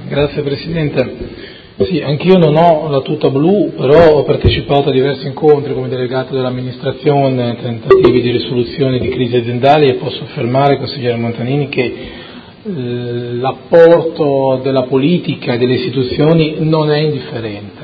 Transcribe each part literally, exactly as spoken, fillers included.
Grazie Presidente. Sì, anch'io non ho la tuta blu, però ho partecipato a diversi incontri come delegato dell'amministrazione, tentativi di risoluzione di crisi aziendali e posso affermare, consigliere Montanini, che l'apporto della politica e delle istituzioni non è indifferente.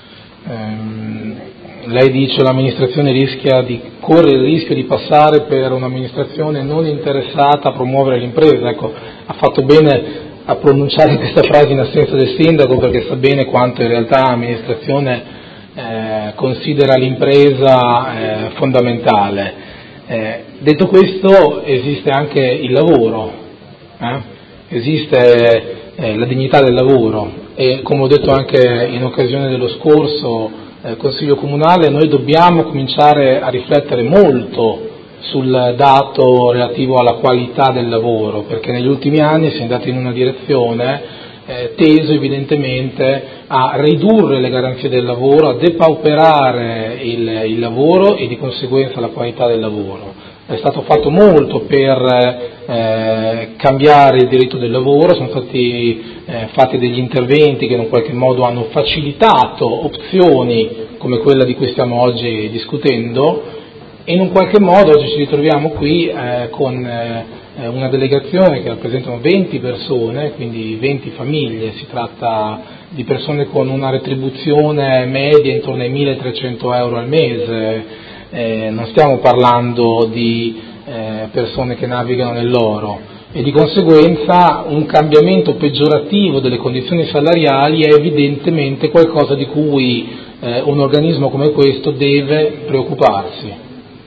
Ehm, lei dice che l'amministrazione rischia di corre il rischio di passare per un'amministrazione non interessata a promuovere l'impresa. Ecco, ha fatto bene a pronunciare questa frase in assenza del sindaco, perché sa bene quanto in realtà l'amministrazione eh, considera l'impresa eh, fondamentale. Eh, detto questo, esiste anche il lavoro, eh? esiste eh, la dignità del lavoro e, come ho detto anche in occasione dello scorso eh, Consiglio Comunale, noi dobbiamo cominciare a riflettere molto sul dato relativo alla qualità del lavoro, perché negli ultimi anni si è andato in una direzione eh, teso evidentemente a ridurre le garanzie del lavoro, a depauperare il, il lavoro e di conseguenza la qualità del lavoro. È stato fatto molto per eh, cambiare il diritto del lavoro, sono stati eh, fatti degli interventi che in un qualche modo hanno facilitato opzioni come quella di cui stiamo oggi discutendo, e in un qualche modo oggi ci ritroviamo qui eh, con eh, una delegazione che rappresentano venti persone, quindi venti famiglie. Si tratta di persone con una retribuzione media intorno ai milletrecento euro al mese, eh, non stiamo parlando di eh, persone che navigano nell'oro, e di conseguenza un cambiamento peggiorativo delle condizioni salariali è evidentemente qualcosa di cui eh, un organismo come questo deve preoccuparsi.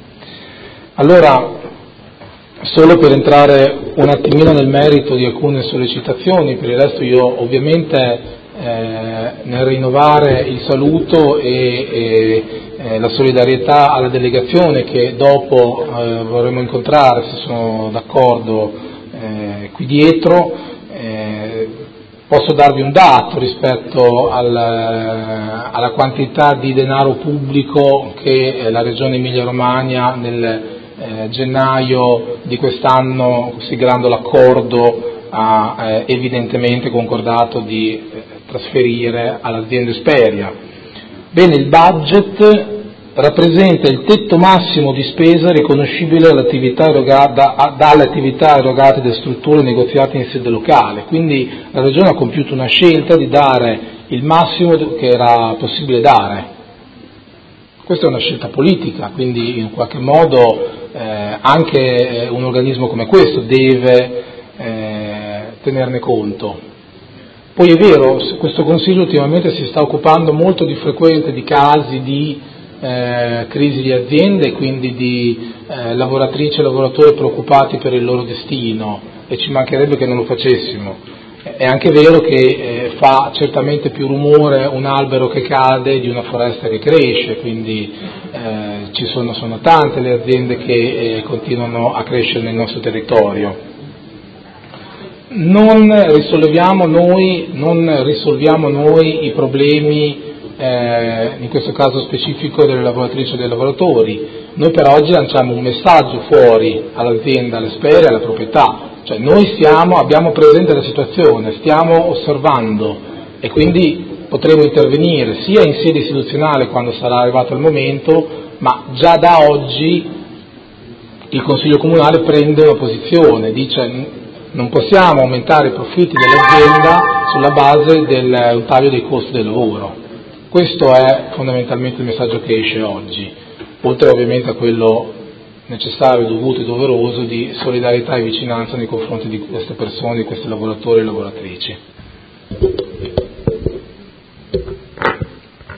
Allora, solo per entrare un attimino nel merito di alcune sollecitazioni, per il resto io ovviamente eh, nel rinnovare il saluto e, e eh, la solidarietà alla delegazione che dopo eh, vorremmo incontrare, se sono d'accordo, eh, qui dietro, eh, posso darvi un dato rispetto al, alla quantità di denaro pubblico che la Regione Emilia-Romagna nel Eh, gennaio di quest'anno, siglando l'accordo, ha eh, evidentemente concordato di eh, trasferire all'azienda Esperia. Bene, il budget rappresenta il tetto massimo di spesa riconoscibile all'attività erogata, dalle attività erogate da strutture negoziate in sede locale, quindi la Regione ha compiuto una scelta di dare il massimo che era possibile dare. Questa è una scelta politica, quindi in qualche modo eh, anche eh, un organismo come questo deve eh, tenerne conto. Poi è vero, questo Consiglio ultimamente si sta occupando molto di frequente di casi di eh, crisi di aziende, quindi di eh, lavoratrici e lavoratori preoccupati per il loro destino, e ci mancherebbe che non lo facessimo. È anche vero che eh, fa certamente più rumore un albero che cade di una foresta che cresce, quindi eh, ci sono, sono tante le aziende che eh, continuano a crescere nel nostro territorio. Non risolviamo noi, non risolviamo noi i problemi, eh, in questo caso specifico, delle lavoratrici e dei lavoratori. Noi per oggi lanciamo un messaggio fuori all'azienda, all'Esperia, alla proprietà. Cioè noi stiamo, abbiamo presente la situazione, stiamo osservando e quindi potremo intervenire sia in sede istituzionale quando sarà arrivato il momento, ma già da oggi il Consiglio Comunale prende una posizione, dice non possiamo aumentare i profitti dell'azienda sulla base del taglio dei costi del lavoro. Questo è fondamentalmente il messaggio che esce oggi, oltre ovviamente a quello necessario, dovuto e doveroso di solidarietà e vicinanza nei confronti di queste persone, di questi lavoratori e lavoratrici.